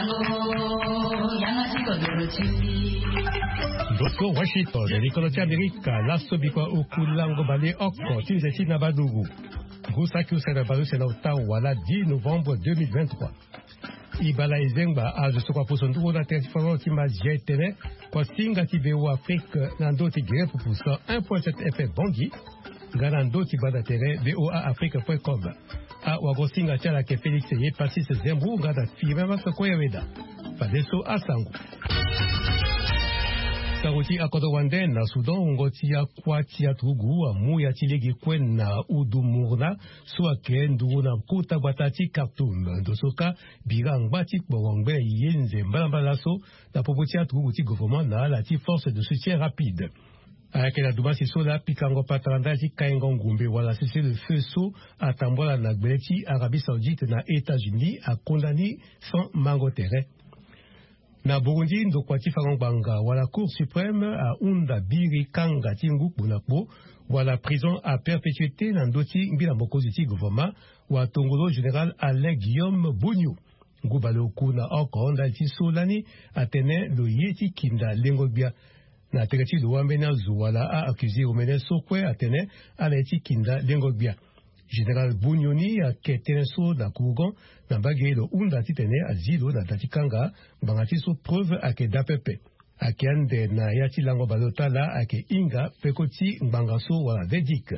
Dosko Washington, l'École d'Amérique, la Sobikwa Okulango Bale Oko, Tizesi Nabadougou. Gusaki Usanabalu, c'est l'Ottawa, le 10 novembre 2023. Ibala Izengba, a de Sokwa Posondou, la Tertifaro, Tima Jetene, kwa Singa Tibéo Afrique, Nando Tigre, pour 1.7 FM Bangui, Ganando Tibada Tere, voaafrique.com. A Wagosinga Tiala ke Félix Ye, Passis Zembrou, Gada Firema Sokoyaweda. Fadeso Asango. Saruti Akodowande na Sudan Ngotia Kwatia Tugu Amuya Tilegi Kwen na Udumurna Suake Nduna Kuta Batati Khartoum Dosoka Birang Batik Bawangbe Yenze Mbalaso la Popotia Tugu Ti gouvernement na la ti force de soutien rapide. Avec la Douma Sisola Pikango Patranda Ti Kaingon Gumbe wala cessé le feu saut à Tambola na Gbeleti Arabie Saoudite na États-Unis a condamné sans mangotere. Na Burundi ndo kwati faranganga wala Cour suprême a unda biri kanga tingu bunakbo wala prison à perpétuité na ndoti mbila mokoziti gouvernement wa tongolo général Alain Guillaume Bougnou ngubalo kuna okonda ti solani atene lo yeti kinda lengobia na tegati lo wambena zuwala a accusé omene sokwe atene ala yeti kinda lengobia. Général Bougnoni a keteneso na Kougon na bagelo unda titene azilo na tatikanga bangati so preuve ake dapepe ake ande na yati lango balota la ake inga pekoti mbangaso wala vedik.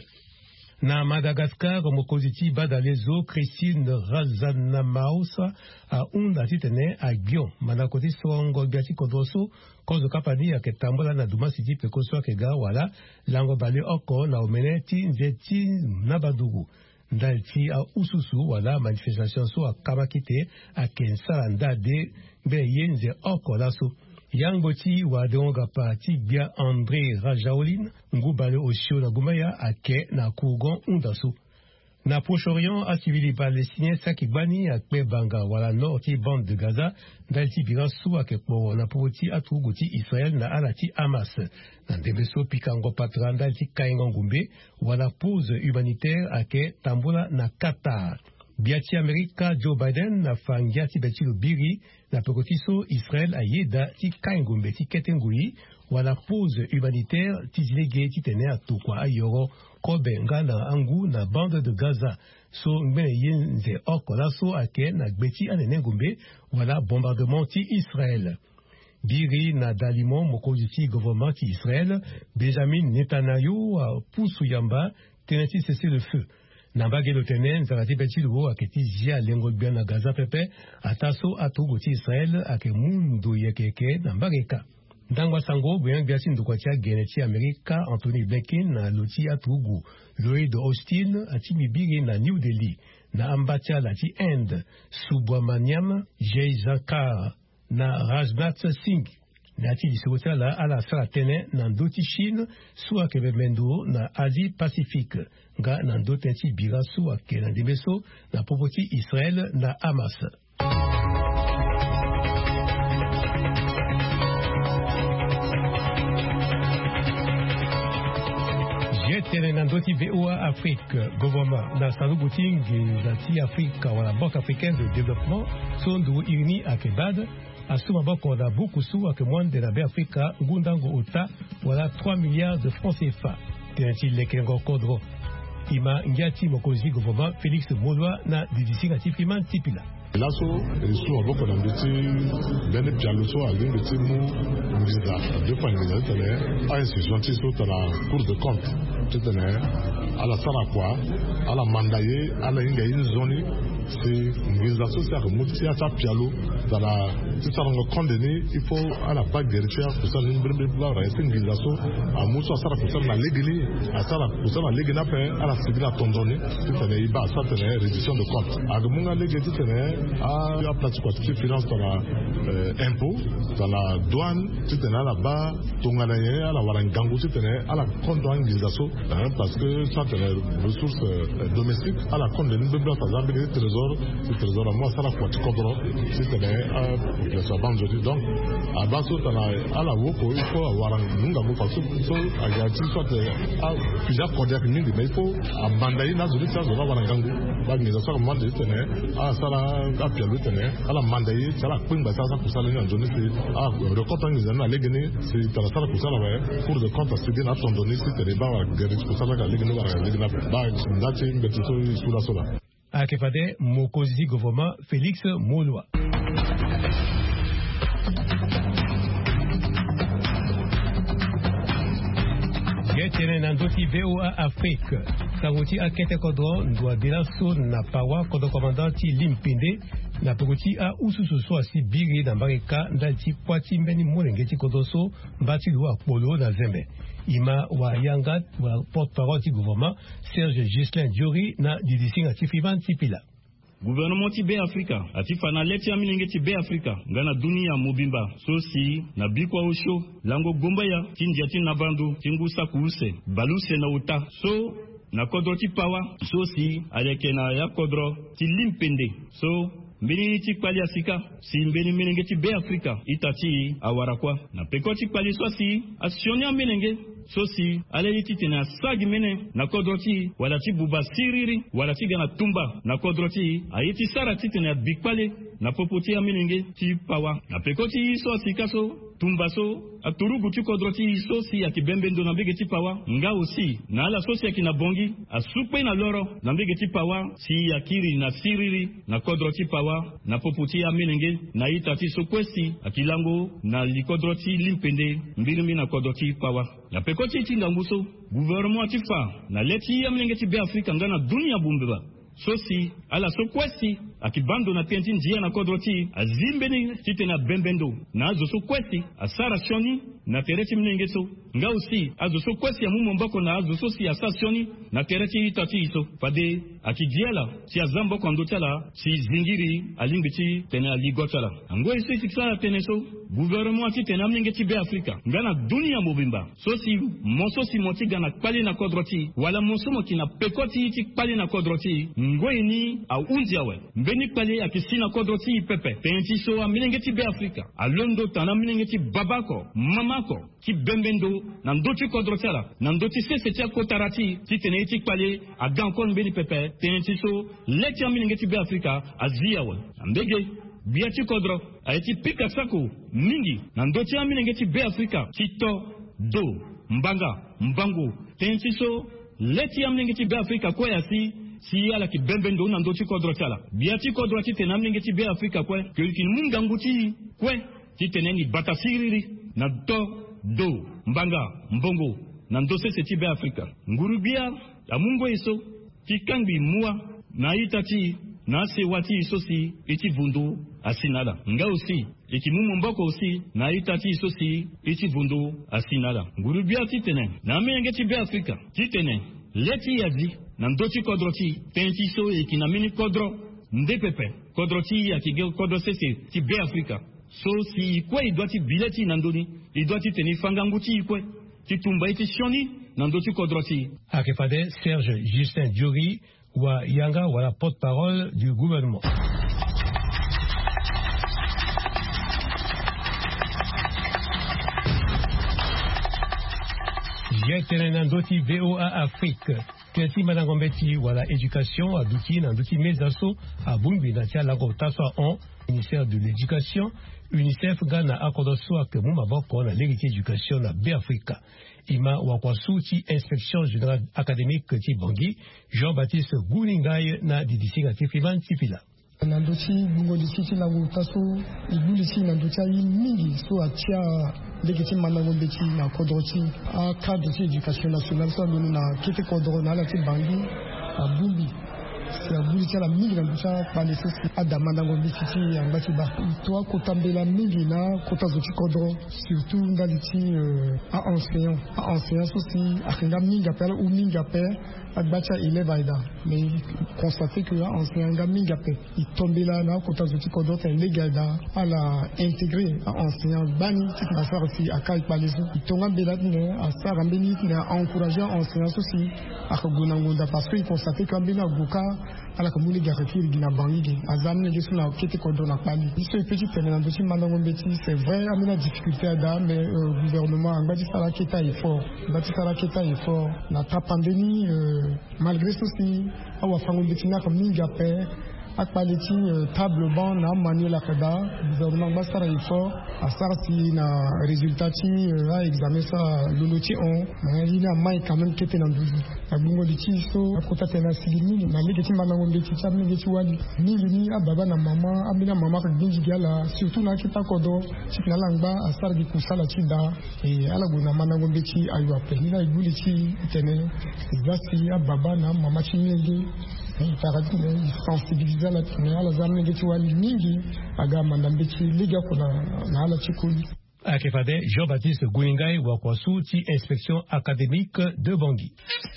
Na Madagascar mokoziti badalezo Christine Razanamausa a unda titene a Gion manakoti songo biati kodroso kozo kapani ake tambola na duma sidi pekoso ake ga wala lango bale oko na omeneti nzeti nabadugu. Ndalti a ususu wala manifestation so a kamakite a kensala ndade be yenze oko laso. Yangoti wa deonga pa tibia André Rajaoline ngubale osio na gumaya ake na Kougon undaso. Na Proche-Orient a civili palestinien sakibani a kwe banga wala norti bande de Gaza dalti birasu ake po na poti atuguti Israël na alati Hamas. Na debeso pikango patranda dalti kaingo ngumbe wala pause humanitaire ake tambola na Qatar. Biati Amerika Joe Biden na fangiati beti biri na pekotiso Israël ayeda ti kaingumbe ti ketengui wala pause humanitaire ti zilege ti tene atukwa ayoro kobe ngana angu na bande de Gaza so mbene yenze okola so ake na gbeti anene ngumbe wala bombardement ti Israël. Biri na dalimon mokoziti gouvernement ti Israël Benjamin Netanyahu a pousu yamba teneti cesser le feu. Nambage lo tenen zarati beti lo aketi jia lengo na Gaza pepe ataso atugoti Israël ake mundu yekeke nambageka. Ndangwa sango bwen biasi ndukwatia geneti Amerika Anthony Blinken na loti atugu Lloyd Austin atimi biri na New Delhi na ambatia lati Inde Subramaniam Jaishankar na Rajnath Singh nati lisota la ala sala tene na ndoti Chine suwa kebe mendo na Asie Pacifique nga na ndoti nti bira suwa ke na demeso na popoti Israël na Hamas. Jetene na ndoti VOA Afrique gouvernement na salubutingi zati Afrika wala Banque africaine de développement sondu irni akebad asuma bako na bukusu ake mwande na be Afrika ngundango ota wala 3 milliards de francs CFA. Tenati lekengo kodro. Ima ngiati mokozi gouvernement Félix Molwa na didisinga tifiman tipila. Laso risu aboko na nditi bene pialoso alingiti mu ngiza defa ngiza tele a institution tiso tala cour de compte tene ala sara kwa ala mandaye ala inga inzoni c'est ngiza so sa mutia sa pialo tala tsarango condamné il faut ala pas guerrier pour ça nimbrebe bla reste ngiza so amuso sara pour ça na legini asara pour ça na legina pe ala signa tondoni tene iba sa tene réduction de compte agmunga legiti tene a la pratique finance dans la impôt dans la douane tu tenais là-bas tonganaye à la warangango tu tenais à la compte d'organisation parce que ça tenait ressources domestiques à la compte de nous par exemple les trésor à moi ça la quoi tu comprends c'est que ça bande donc à base à la woko il faut avoir un ngabo parce que so agati soit plusieurs codeurs mais il faut abandoner na zuri ça zora wangangu ba ngiza ça comment de tenir ça la apialo tenir à la mandaye ça la pimba ça pour ça les gens c'est record ngiza na legene c'est ça la pour ça la cour de compte c'est bien attendre c'est les bas pour ça la legene ba ndati mbetso sous la sola Akepade Mokozi Gouvernement Félix Moloa. Getene nandoti VOA Afrique. Kangoti akete kodro ndwa delaso na pawa kodo komandanti Limpinde na pokoti a usususo asi biri na mbareka ndalti kwati mbeni molengeti kodoso mbati lwa polo na zembe. Ima wa Yangat wa porte-parole du gouvernement Serge Gislain Diori na didisinga Tifiman Tipila. Gouvernement Tibé Africa atifana leti ya minenge Tibé Africa ngana dunia mobimba sosi na bikwa osho lango gombaya tindiati na bandu tingusa kuuse baluse na uta so na kodro ti pawa sosi aleke na ya kodro ti limpende so mbini ti kpali asika si mbini minenge Tibé Africa itati awarakwa na peko ti kpali sosi asioni minenge sosi aleli titena sagi mene na kodroti wala ti buba siriri wala ti gana tumba na kodroti ayiti sara titena bikpale na popoti aminenge ti pawa na pekoti sosi kaso tumba so aturugu ti kodroti sosi akibembendo na bege ti pawa nga osi na ala sosi akina bongi asupe na loro na bege ti pawa si akiri na siriri na kodroti pawa na popoti aminenge na itati sokwesi akilango na likodroti limpende mbirimi na kodroti pawa na pekoti tinga nguso gouvernement tifa na leti ya mlenge ti be Afrika ngana dunia bumbeba sosi ala sokwesi akibando na penti njia na kodroti azimbeni titena bembendo na azo sokwesi asara shoni na tereti mlenge so nga usi azo sokwesi ya mumo mbako na azo sosi asasioni na tereti itati iso fade akijiala si azambo kondotala si zingiri alimbiti tena aligotala ngo isi fiksala teneso gouvernement ti tena mlenge ti be Afrika ngana dunia mobimba sosi monsosi moti gana kpali na kodroti wala monsomo kina pekoti ti kpali na kodroti ngoini a undiawe mbeni kpali akisina kodroti pepe tenti so a mlenge ti be Afrika alondo tana mlenge ti babako mamako ti bembendo na ndoti kodrotala na ndoti sese ti kotarati ti tene ti kpali a gankon mbeni pepe tenti so leti a mlenge ti be Afrika aziawe ambege biati kodro ayeti pika sako mingi na ndoti a mlenge ti be Afrika kito do mbanga mbango tenti so leti a mlenge ti be Afrika koyasi si ala ki bembendo na ndoti kodrotala biati kodro ti tene mlenge ti be Afrika kwe kelkin munga nguti kwe ti tene ni batasiriri na do mbanga mbongo na ndose se ti be Afrika ngurubia ya mungo iso ti kangbi muwa na itati na se wati iso si iti vundu asinada nga osi ikimumu mboko osi na itati iso si iti vundu asinada ngurubia ti tene na menge ti be Afrika ti tene leti yazi na ndoti kodroti tenti so ikina mini kodro ndepepe kodroti akige kodro sese ti be Afrika so si ikwe idwati bileti na ndoni idwati teni fanganguti ikwe ti tumba iti shoni na ndoti kodroti Akefade Serge Gislain Diori wa Yanga wala porte-parole du gouvernement. Nandoti VOA Afrique. Kenti Madangombeti wala éducation à Douki Nandoti Mezaso à Bumbi Natia Lagotaso en ministère de l'éducation UNICEF Ghana Akodoso ak Mumaboko na l'héritier éducation na Africa. Ima Wakwasuti inspection générale académique ti Bangui Jean-Baptiste Goulingaï na Didisi Tifiman Tipila. Nandoti bungo disiti na utaso ibulisi nandoti ayi mingi so atia legiti manango beti na kodroti a cadre de éducation nationale so nonu na kete kodro na la ti Bangui a Bumbi c'est abulisi la mingi nandoti pa nesesi adama nango beti ngati ba to akotambela mingi na kota zoti kodro surtout ndaliti a enseignant so si akinga mingi appel ou mingi appel Agbacha élève aida mais constater que enseignant mingi appel il tombe là na kota zoti kodro c'est légal à la intégrer enseignant bani qui va faire aussi à kai paleso itonga bela ne a sara mbeni na encourager enseignant aussi à gonangonda parce que il constater que mbena goka ala kamuni garakiri gina bangi azamne de suna kete ko dona pali iso petit tenant dossier mandango beti c'est vrai amina difficulté ada mais gouvernement ngati sala keta effort na ta pandémie malgré ceci awa fango beti na kamni gape akpaleti table banc na manuel akada gouvernement basara effort asarti na résultat ti a examen ça loloti on ina mai quand même kete na nduzi abungo di so akota tena sigini na legeti manango mbeti chamne ngeti wali ni ababa na mama abina mama ka ginji gala surtout na kita kodo tikna langba asar di kusala ti da e ala bona manango mbeti ayu apeli na iguli ti tene zasi ababa na mama ti ngende sensibiliser la tunela zamne getu wali mingi agama ndambeki liga kuna na ala chikuli akefade Jean-Baptiste Gouingai wa kwasu ti inspection académique de Bangui.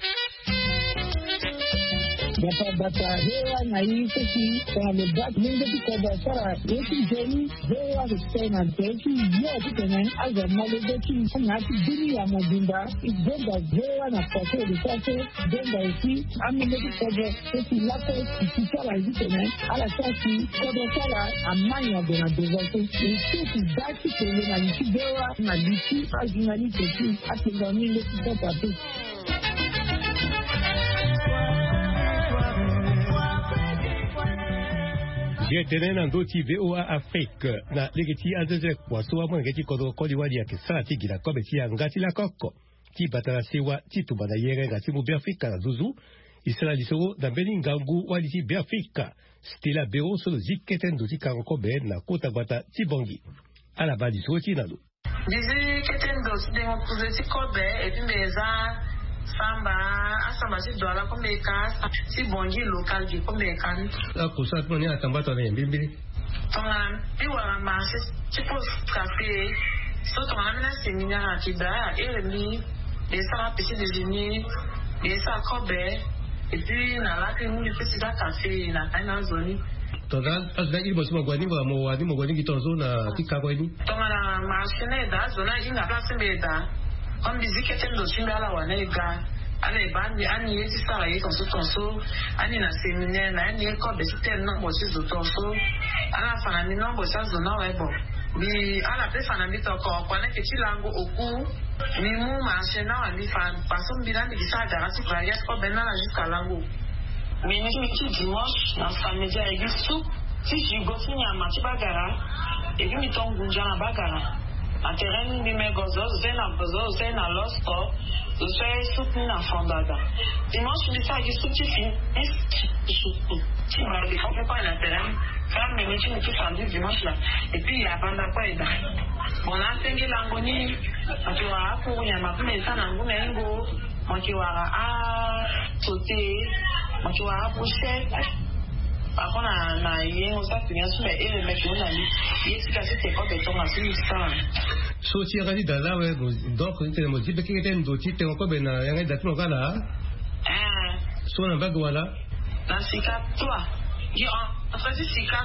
Bata hewa na hii kesi kwa mebaki mingi kwa basara yeki jeni hewa kutena teki yote tena aza malebeki ngati dini ya mobimba igenda hewa na pase likase genda isi amileki kwa kesi lako kisala hizi tena ala sasi kwa sala amanya dona devote isi daki kwenye na nchi hewa na lisi ajinali kesi atengani leki kwa patu. Bientene na ndoti VOA Afrique na legeti azeze kwa soa mwana geti kodo kodi wadi ya kisara tigi la kobe tia ngati la koko ti batara sewa ti tubana yere ngati mu Biafrika na zuzu isala lisoro na beni ngangu wadi ti Biafrika stila bero solo zikete ndoti kankobe na kota bata ti Bangui ala ba lisoro ti nalo dizi kete ndoti de ngokuze ti kobe eti meza samba asamba si dola komeka si Bangui local di komeka akusa tuni atambata na mbimbili tona biwa marché tipo café so tona mina séminaire akida elemi esa petit déjeuner esa kobe et puis na la que nous le petit café na kana zoni tona azaki bosimo gwani wa mo wadi mo gwani kitonzo na tikako ni tona na marché da zona ina place mbeda comme musique était dans une ala wanega ale bandi ani yeti sala yeti tonso ani na séminaire na ani ko be c'était non bo ci tonso ala fana ni non bo sa zona webo bi ala pe fana bi to ko na ke chilango oku ni mu ma chena ani fa pason bilan di sa dara si varias ko ben na jusqu'à lango mais ni ki dimanche na famille ya gisu si je go finya ma ti bagara e bi mi ton gunja na bagara a terrain ni me gozo zena losto je soutenu na fondada dimanche ni sa gisu ti fin ti ma de ko pas na terrain femme mais ni ti famille dimanche là et puis ya banda kwa ida bona tengi langoni atiwa ku nya ma kuma sana ngune ngo makiwa sote makiwa pochette akona na yengo sa tunya suma ele meki ona li yesi kasi te ko beto masini sana so ti radi dala we donc te mo ti beki te ndo ti te ko be na yanga datu kala so na bagwala na sika 3 yo en fait sika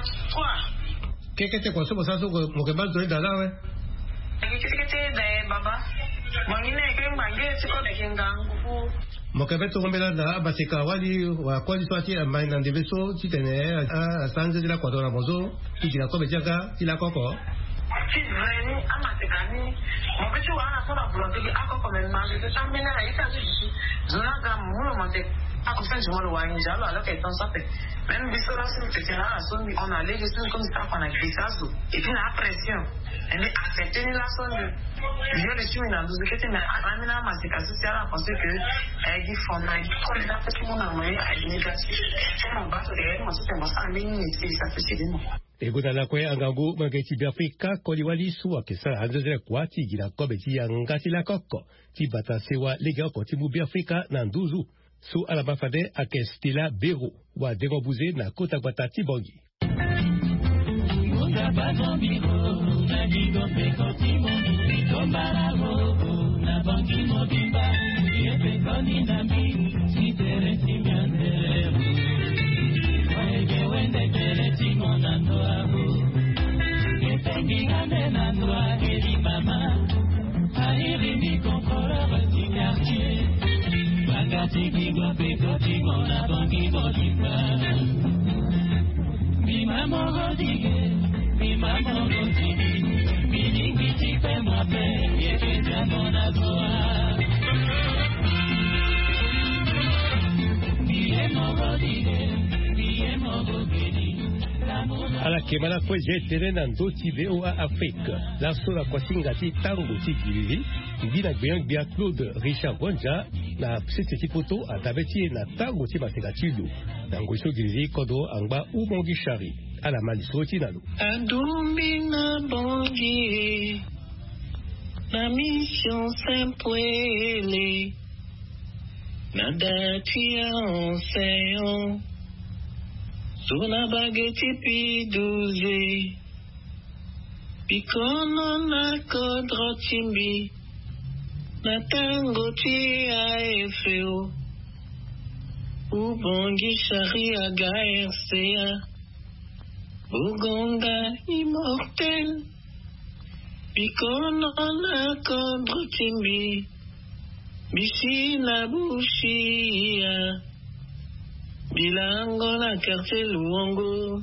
3 que te ko so sa so mo ke ba do dala we que te de baba mo ni ne ke mbange ti ko de kingangu Mokabeto kombela na basika wali wa kwali swati amai na ndebeso titene a sanze de la kwadona mozo tijira kobe jaga tila koko Fizeni amatekani mobetu wana kona blonde akoko memali de tambena na ita jiji zona ga mulo monte akofan jumolo wa njalo alors que ton sape même bisola sur tetena la son on a les gestions comme ça qu'on a bisazo et puis la pression elle est acceptée la son yo le suis na douze que na amina masika social parce que elle dit fondement comme ça tout le monde a moyen à négatif c'est mon bateau derrière moi c'est moi ça mais c'est ça fait c'est moi Eguda la kwe angangu mageti Biafrika koli wali suwa kesa hanzeze kwa tigi la kobe ti yangati la koko ti bata sewa lega ko ti mu Biafrika na nduzu su alabafade akestila bero wa degobuze na kota bata ti Bangui. Thank you. ala kemana kwe jetere na ndoti VOA Afrique la sola kwa singati tango tikili ngina bia Claude Richard Bonja na psete tipoto atabeti na tango ti basekatilu na ngoiso gili kodo angba ubongi shari ala malisoti nalo adumbi na bongi na mission simple na dati ya onseyon Suna bageti piduze Pikono na kodro timbi Na tango ti AFO Ubongi sharia gaersea Bugonda immortel Pikono na kodro timbi Bisi na bushia Bilango na quartier Luongo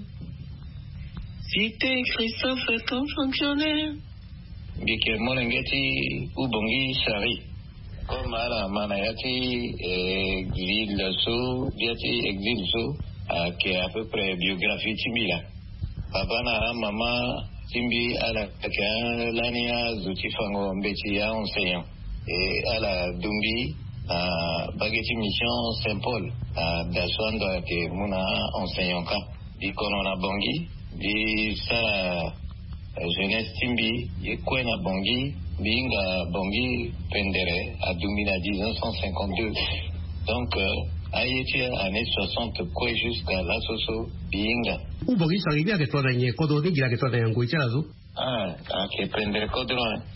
Cité Christophe comme fonctionnaire Bike Molengeti Ubongi Sari Comme à la Manayati Exil So Biati Exil So qui est à peu près biographie Timila Papa na Mama Timbi à la Lania Zoutifango Mbeti ya enseignant et à la Dumbi Bageti mission Saint-Paul daswando ke muna enseignant ka di konona bongi di sa jeunesse timbi ye kwena bongi binga bongi pendere a 1952 donc ayeti année 60 quoi jusqu'à la soso binga ubongi saribia ke tona nye kodo ni gira ke tona yango ichazo ke pendere kodo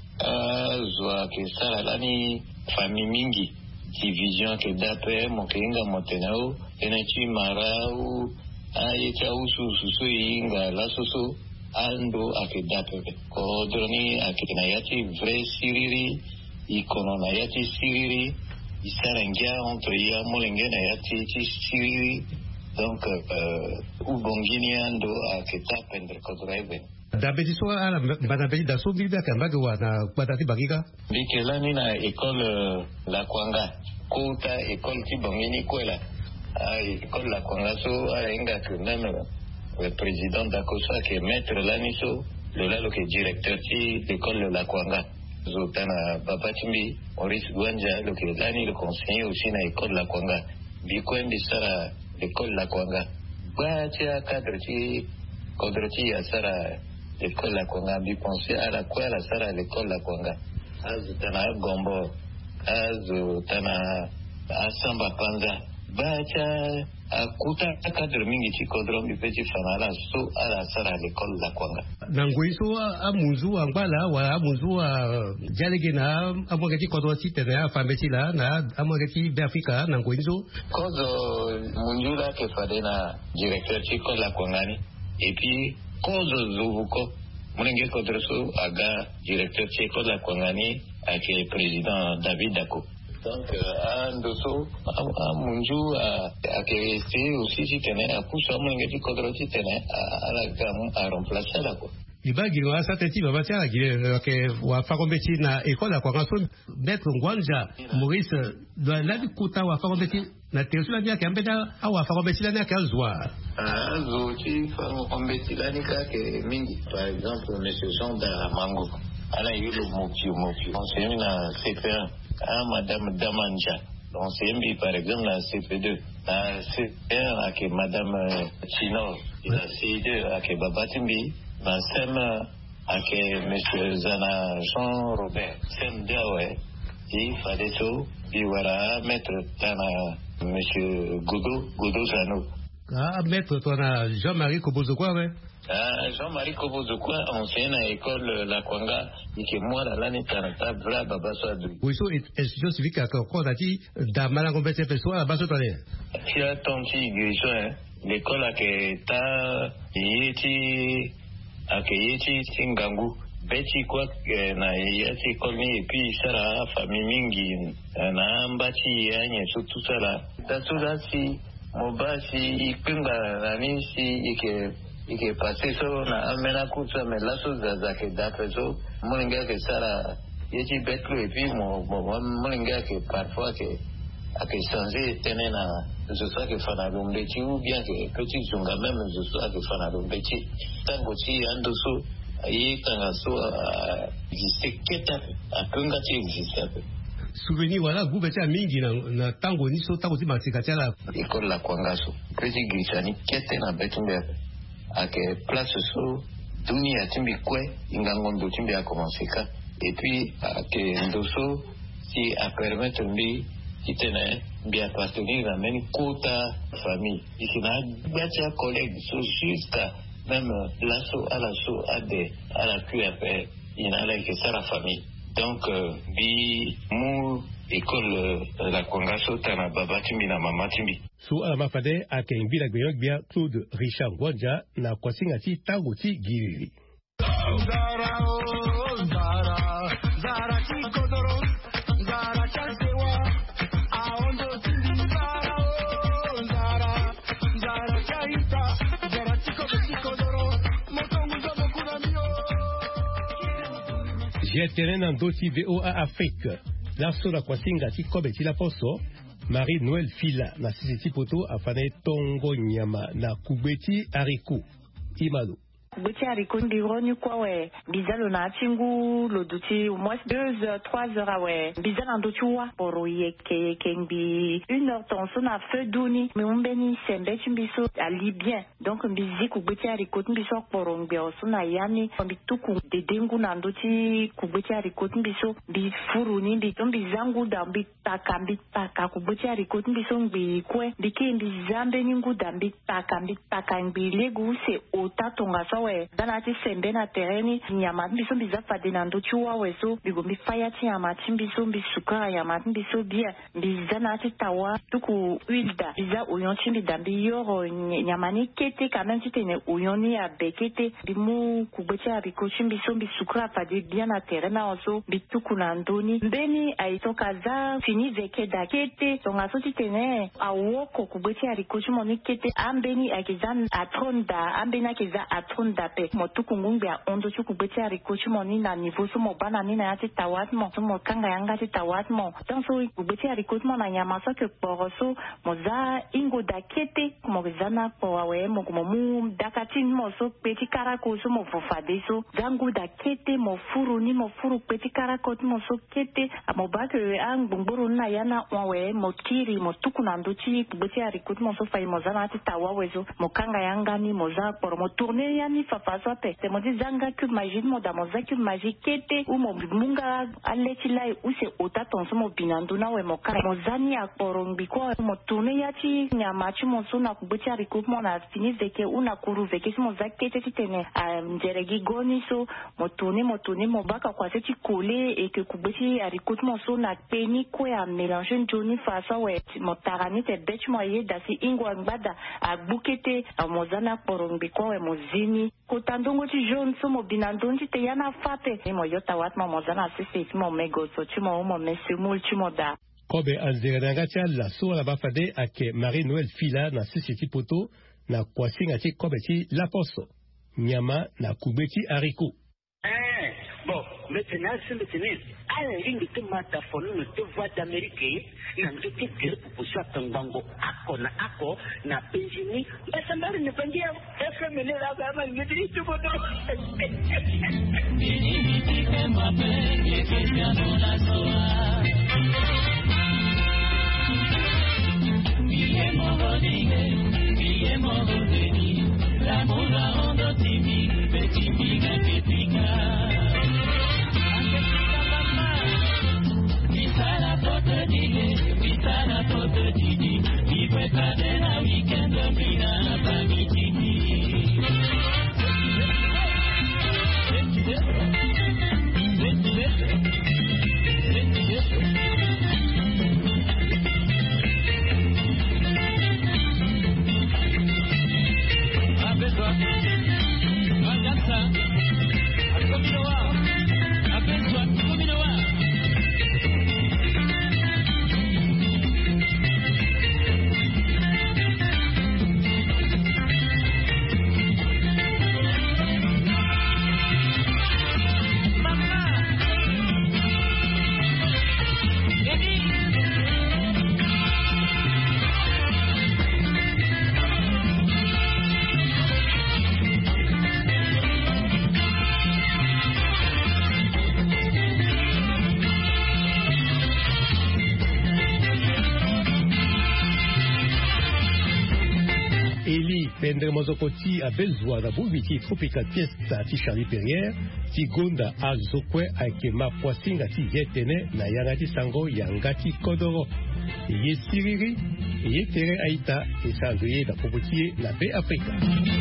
zwa ke sala lani famille mingi division que d'après mon kinga motenao enachi marau ayeta usu inga la soso ando akedape ko droni akina yati vrai siriri ikono na yati siriri isarangia entre ya molenge na yati siriri donc ubongini ando aketape entre kodrebe dabeti so ala banabeti daso bilba kambage wana batati bagika bikelani na école la Kwanga kota école ti bongini kwela école la Kwanga so inga que même le président d'Akosa qui est maître laniso le lalo que directeur ti l'école la Kwanga zotana papa timbi Maurice Gwanja le que lani le conseiller aussi na école la Kwanga bikwendi sara école la Kwanga ba tia cadre ti kodroti ya sara l'école la Kwanga bi penser à la quoi la sara l'école la Kwanga azutana gombo azutana asamba panza bacha akuta cadre mingi ti kodrom bi petit fanala so ala sara l'école la Kwanga nanguiso amunzu angala wa amunzu jalege na amogeti kodoti tena fameti la na amogeti Afrika nanguiso kozo munjula ke fadena directeur ti école la Kwanga ni et puis kozo zuvuko Mulenge Kodroso aga directeur de l'école la Kwangani avec le président David Dako. Donc Andoso Munju a resté aussi si tenait à pousser Mulenge Kodroso tenait à la gamme à remplacer la quoi. Ibagi wa sateti baba tia ke wa fakombeti na école la Kwangani maître Ngwanja Maurice doit la kuta wa fakombeti na tesula bia ke ambeta awa fakombeti la na kazwa Zoti fakombeti la nika ke mingi par exemple monsieur Jean Mango ala yulo mopio on s'est mis na CP1 madame Damanja on s'est mis par exemple na CP2 na CP1 avec madame Chino na CI2 avec Babatimbi na SEM avec monsieur Zana Jean Robert SEM Dawe il fallait so biwara mettre tana monsieur Godo Zano maître tona Jean-Marie Kobozokwa ouais Jean-Marie Kobozokwa enseigne à l'école la Kwanga et que moi la l'année 40 vla baba so du oui so institution civique à quoi dati da malango bete peso à baso tane tu as ton petit guérison l'école à que ta yeti Singangu beti kwa na yati kolmi epi sara famille mingi na mbati yanye surtout sala tasula si mobasi ipinga nani si ike passé so na amena kusa me laso za ke date so molinga ke sara yati betlo epi molinga ke parfois ke ake changer tenena je sais que fana lombeti ou bien que petit zunga même je sais que fana lombeti tango si andoso ayi kanga so existe akunga ti existe souvenir wala gubeti mingi na tango ni so tango ti matika tala école la kwangaso petit grisani kete na betumbe ake place so dunia timbi kwe ingangondo timbi a commencer ka et puis ake ndoso si a permettre mbi kitene bien appartenir à même quota famille ici na batia collègue so juste même l'asso à la QFR il n'a là que ça la famille donc bi mu école la Congasso tana baba timbi na mama timbi so ala mafade akenbi la gbeyo bia Claude Richard Ngwanja na kwasinga ti tango ti giriri zara ti kodoro zara chansewa aondo ti zara chaita zara ti kodoro motongu zobo kunamio j'ai terrain dans dossier VOA Afrique la sola kwasinga ti kobe ti la poso Marie-Noël Fila na sisi poto afane tongo nyama na kubeti ariku imalo Beti haricot bironi kwa we bizalo na chingu loduti au moins 2 heures 3 heures awe bizalo ndochua poro yeke kembi 1 heure tonso na feu duni mais on beni sembe chimbiso ali bien donc mbizi ku beti haricot mbiso poro mbia so na yani mbituku dedengu na ndoti ku beti haricot mbiso bi furuni bi tombi zangu da mbi taka ku beti haricot mbiso mbi kwe biki mbizambe ningu da mbi taka mbi legu se otatonga so dana ti sembe na tereni nyama mbiso bizafa de nando chuwa weso bigombi faya ti nyama ti mbiso bisukara nyama mbiso bia bizana ti tawa tuku huile da biza oignon ti mbida mbi yoro nyama ni kete quand même ti tene oignon ni abekete bimu kubeti haricot ti mbiso bisukara fa de bien na terena oso bituku na ndoni mbeni aitoka za fini veke da kete tonga so ti tene awoko kubeti haricot ti moni kete ambeni akiza atronda ambeni akiza atronda pe motuku ngumbi a ondo chuku beti haricot ti moni na niveau so mo bana ni na yati tawat mo so mo kanga yanga ti tawat mo donc so kubeti haricot mo na nyama so ke poro so mo za ingo da kete mo zana po awe mo mu dakati mo so peti karako so mo fofade so zangu da kete mo furu peti karako mo so kete mo ba ke an bongboro na yana wawe mo kiri mo tuku na ndochi kubeti haricot mo so fay mo zana ti tawawe so mo kanga yanga ni mo za poro mo tourner yani fafaso pe te mo di zanga cube magique mo da mo za cube magique kete ou mo munga aleti lai ou se ota tonso mo binandu na we mo kara mo zani akorombi ko mo tourner yati nyama chi mo so na kubeti haricot mo na fini veke ou na kuru veke si mo za kete ti tene njeregi goni so mo tourner mo baka kwa se ti kole et que kubeti haricot mo so na peni ko ya mélanger njoni faso we mo tarani te bech mo ye da si ingwa ngbada agbukete mo zana korombi ko we mo zini kotandongo ti jaune so mo binandon ti te yana fate mo yota wat mo zana sisi ti mo mego so ti mo mesemul ti mo da kobe anzeranga ti ala so ala bafade ake Marie-Noël Fila na sisi ti poto na kwasinga ti kobe ti laposo nyama na kubeti haricot bon maintenant c'est le tennis ala ringi te mata fonu no te voix d'Amérique na ndote gere pupusa tangango ako na penjini basa mari ne pangia efe mele la ba ma ngidi tu bodo pendre mozokoti a bezwa na bubiti tropical fiesta ti Charlie Perrier ti gonda azokwe akema poasinga ti yetene na yanga ti sango yanga ti kodoro ye siriri ye tere aita esangriye da popotie na be Afrika.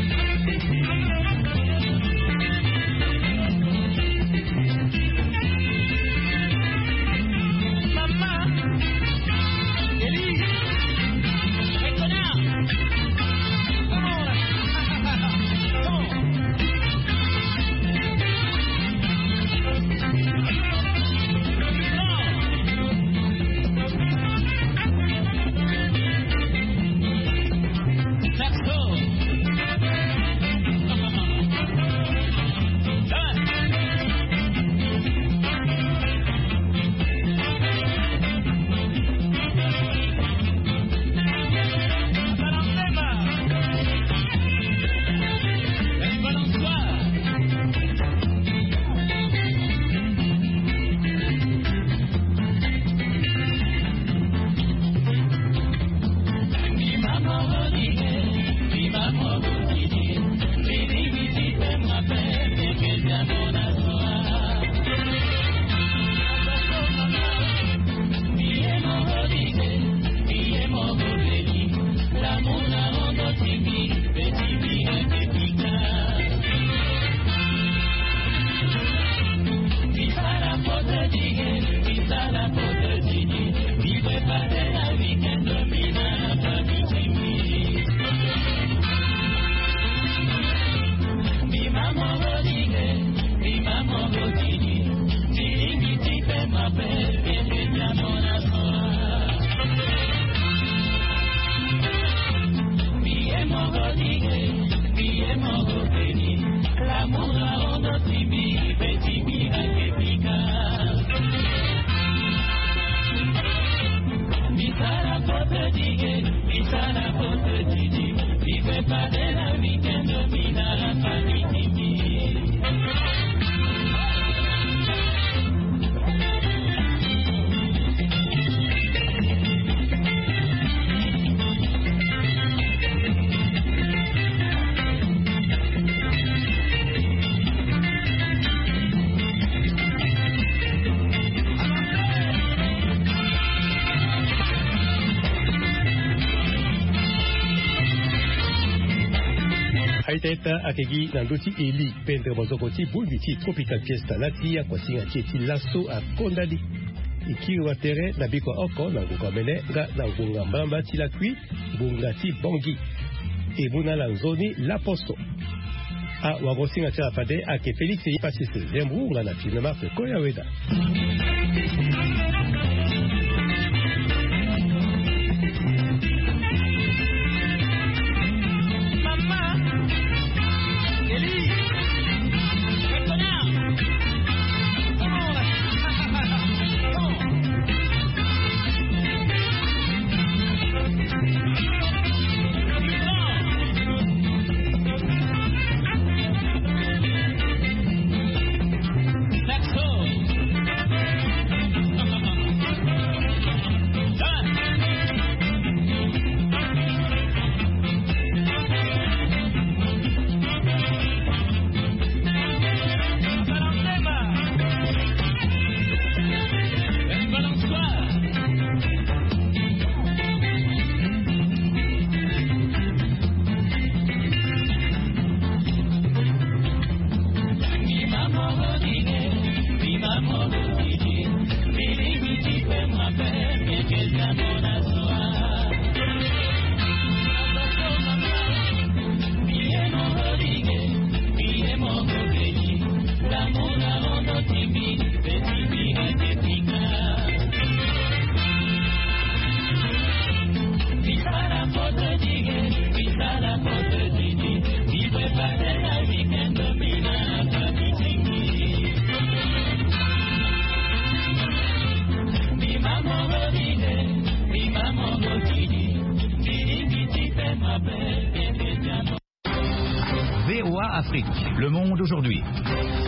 Teta akegi nanduti eli pendre mozokoti bulbiti tropical fiesta latia kwa singa cheti lasso a kondali ikiwa tere na biko oko na ngukamene nga na ngunga mbamba tila kui ngungati bongi ebuna la nzoni la posto a wagosinga tila pade ake Felix Pasise zembu nga na filma fe koya weda VOA Afrique, le monde aujourd'hui.